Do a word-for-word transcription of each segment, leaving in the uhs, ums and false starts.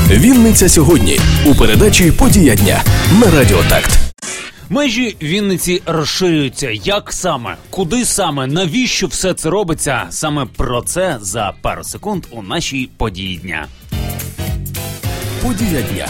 Вінниця сьогодні у передачі «Подія дня» на Радіо Такт. Межі Вінниці розширюються. Як саме? Куди саме? Навіщо все це робиться? Саме про це за пару секунд у нашій «Події дня». «Подія дня».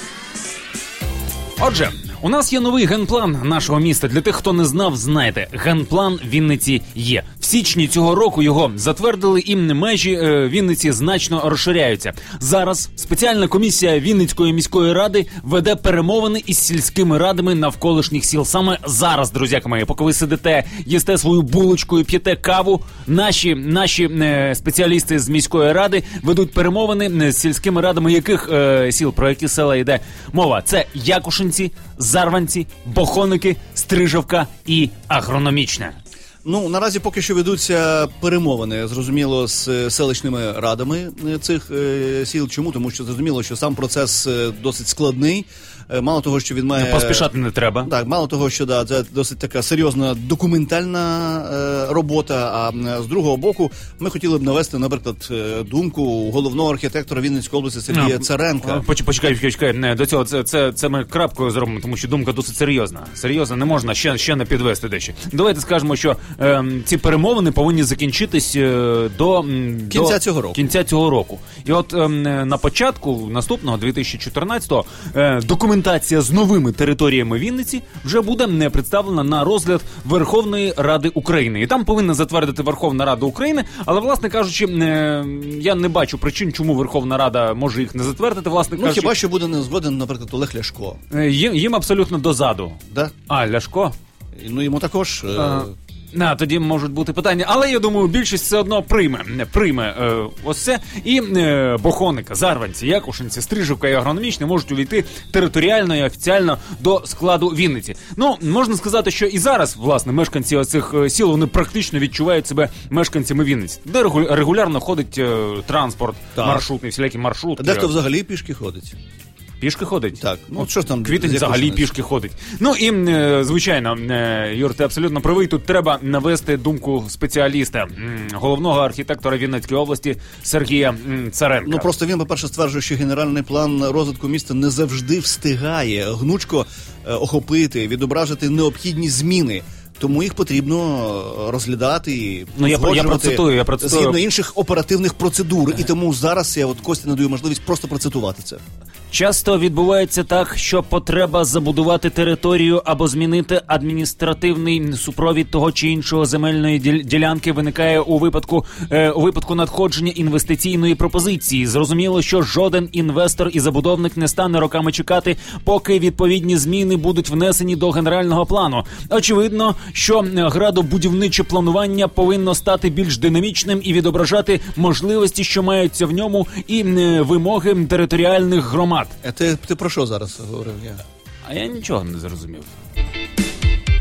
Отже, у нас є новий генплан нашого міста. Для тих, хто не знав, знаєте, генплан Вінниці є. В січні цього року його затвердили, і межі е, Вінниці значно розширяються. Зараз спеціальна комісія Вінницької міської ради веде перемовини із сільськими радами навколишніх сіл. Саме зараз, друзяки мої, поки ви сидите, їсте свою булочку і п'єте каву, наші, наші е, спеціалісти з міської ради ведуть перемовини з сільськими радами яких е, сіл, про які села йде мова. Це Якушинці, Зарванці, Бохоники, Стрижівка і Агрономічне. Ну, наразі поки що ведуться перемовини, зрозуміло, з селищними радами цих е, сіл. Чому? Тому що зрозуміло, що сам процес е, досить складний. Е, мало того, що він має... Не поспішати не треба. Так, мало того, що да, це досить така серйозна документальна е, робота, а з другого боку ми хотіли б навести, наприклад, думку головного архітектора Вінницької області Сергія а, Царенка. Почекай, почекай, почекай. До цього це, це, це ми крапкою зробимо, тому що думка досить серйозна. Серйозно, не можна ще, ще не підвести дещо. Давайте скажемо, що е, ці перемовини повинні закінчитись е, до, кінця, до цього року. кінця цього року. І от е, на початку наступного, дві тисячі чотирнадцятого, е, документація з новими територіями Вінниці вже буде не представлена на розгляд Верховної Ради України. І там повинна затвердити Верховна Рада України, але, власне кажучи, е, я не бачу причин, чому Верховна Рада може їх не затвердити. Власне ну, кажучи, хіба що буде не згоден, наприклад, Олег Ляшко. Е, їм, їм абсолютно дозаду. Да? А, Ляшко? Ну, йому також... Е... А... На, тоді можуть бути питання, але я думаю, більшість все одно прийме, прийме е, ось це. І е, Бохоника, Зарванці, Якушинці, Стрижівка і Агрономічне можуть увійти територіально і офіціально до складу Вінниці. Ну, можна сказати, що і зараз, власне, мешканці оцих сіл, вони практично відчувають себе мешканцями Вінниці, де регулярно ходить е, транспорт, так. маршрутний, всілякі маршрутки. Дехто взагалі пішки ходить. Пішки ходить? Так. Ну, що ж там? Квітень взагалі пішки ходить. Ну і, е, звичайно, е, Юр, ти абсолютно правий, тут треба навести думку спеціаліста, м, головного архітектора Вінницької області Сергія м, Царенка. Ну, просто він, по-перше, стверджує, що генеральний план розвитку міста не завжди встигає гнучко е, охопити, відображити необхідні зміни. Тому їх потрібно розглядати і ну, я, я процитую, я процитую. згідно інших оперативних процедур. І тому зараз я от Кості надаю можливість просто процитувати це. Часто відбувається так, що потреба забудувати територію або змінити адміністративний супровід того чи іншого земельної ділянки виникає у випадку, е, у випадку надходження інвестиційної пропозиції. Зрозуміло, що жоден інвестор і забудовник не стане роками чекати, поки відповідні зміни будуть внесені до генерального плану. Очевидно, що градобудівниче планування повинно стати більш динамічним і відображати можливості, що маються в ньому, і е, вимоги територіальних громад. А ти, ти про що зараз говорив? Я? А я нічого не зрозумів.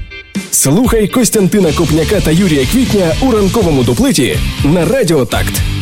Слухай Костянтина Копняка та Юрія Квітня у ранковому дуплеті на Радіо Такт.